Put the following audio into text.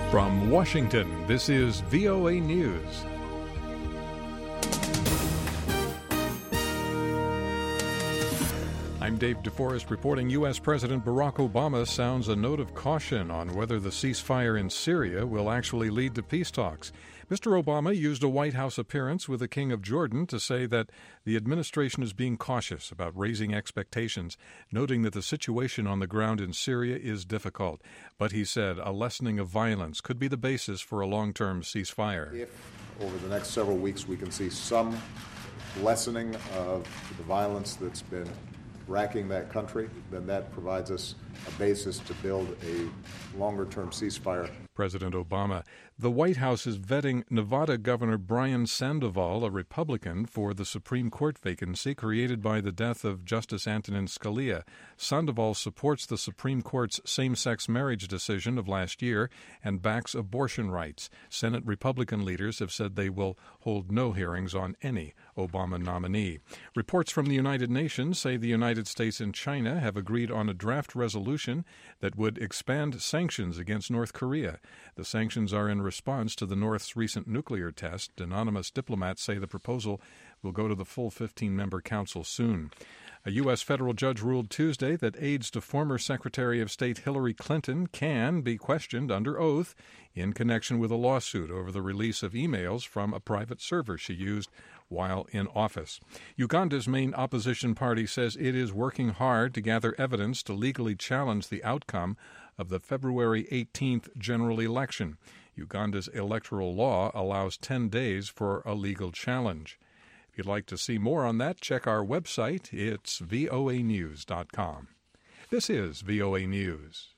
From Washington, this is VOA News. I'm Dave DeForest reporting U.S. President Barack Obama sounds a note of caution on whether the ceasefire in Syria will actually lead to peace talks. Mr. Obama used a White House appearance with the King of Jordan to say that the administration is being cautious about raising expectations, noting that the situation on the ground in Syria is difficult. But he said a lessening of violence could be the basis for a long-term ceasefire. If over the next several weeks we can see some lessening of the violence that's been racking that country, then that provides us a basis to build a longer-term ceasefire. President Obama. The White House is vetting Nevada Governor Brian Sandoval, a Republican, for the Supreme Court vacancy created by the death of Justice Antonin Scalia. Sandoval supports the Supreme Court's same-sex marriage decision of last year and backs abortion rights. Senate Republican leaders have said they will hold no hearings on any Obama nominee. Reports from the United Nations say the United States and China have agreed on a draft resolution that would expand sanctions against North Korea. The sanctions are in response to the North's recent nuclear test. Anonymous diplomats say the proposal will go to the full 15-member council soon. A U.S. federal judge ruled Tuesday that aides to former Secretary of State Hillary Clinton can be questioned under oath in connection with a lawsuit over the release of emails from a private server she used while in office. Uganda's main opposition party says it is working hard to gather evidence to legally challenge the outcome of the February 18th general election. Uganda's electoral law allows 10 days for a legal challenge. If you'd like to see more on that, check our website. It's voanews.com. This is VOA News.